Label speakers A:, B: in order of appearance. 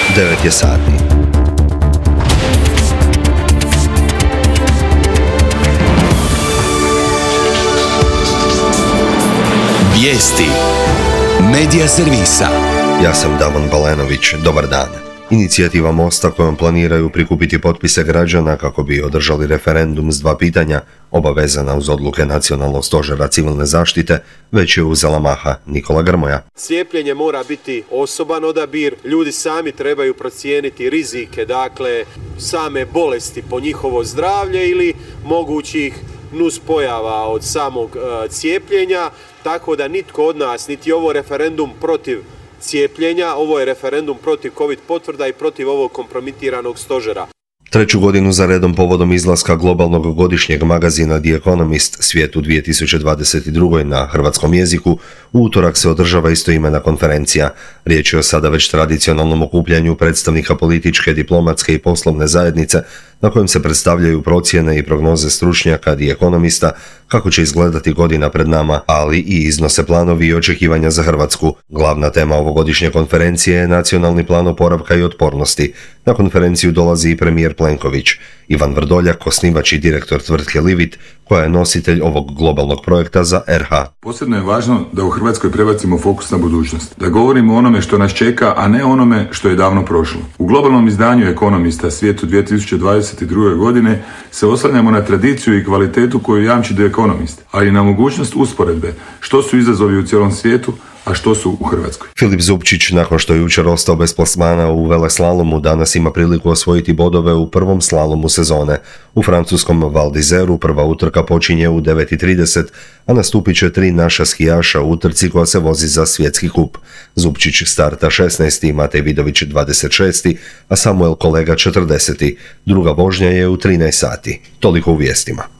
A: 9 je sati.
B: Vijesti Medija servisa.
A: Ja sam Davon Balenović, dobar dan. Inicijativa Mosta kojom planiraju prikupiti potpise građana kako bi održali referendum s 2 pitanja, obavezana uz odluke Nacionalnog stožera civilne zaštite, već je uzela maha. Nikola Grmoja.
C: Cijepljenje mora biti osoban odabir, ljudi sami trebaju procijeniti rizike, dakle same bolesti po njihovo zdravlje ili mogućih nuspojava od samog cijepljenja, tako da nitko od nas, niti ovo referendum protiv cijepljenja, ovo je referendum protiv COVID potvrda i protiv ovog kompromitiranog stožera.
A: 3. godinu za redom povodom izlaska globalnog godišnjeg magazina The Economist Svijet u 2022. na hrvatskom jeziku, u utorak se održava istoimena konferencija. Riječ je o sada već tradicionalnom okupljanju predstavnika političke, diplomatske i poslovne zajednice na kojem se predstavljaju procjene i prognoze stručnjaka The Economista kako će izgledati godina pred nama, ali i iznose planovi i očekivanja za Hrvatsku. Glavna tema ovogodišnje konferencije je nacionalni plan oporavka i otpornosti. Na konferenciju dolazi i premijer Plenković. Ivan Vrdoljak, osnivač i direktor tvrtke Livit, koja je nositelj ovog globalnog projekta za RH.
D: Posebno je važno da u Hrvatskoj prebacimo fokus na budućnost. Da govorimo o onome što nas čeka, a ne onome što je davno prošlo. U globalnom izdanju Economista Svijetu 2022. godine se oslanjamo na tradiciju i kvalitetu koju jamči The Economist, ali i na mogućnost usporedbe što su izazovi u cijelom svijetu, a što su u Hrvatskoj.
A: Filip Zupčić, nakon što je jučer ostao bez plasmana u veleslalomu, danas ima priliku osvojiti bodove u prvom slalomu sezone. U francuskom Val d'Izeru prva utrka počinje u 9:30, a nastupit će 3 naša skijaša u utrci koja se vozi za svjetski kup. Zupčić starta 16. Matej Vidović 26. a Samuel Kolega 40. Druga vožnja je u 13 sati. Toliko u vijestima.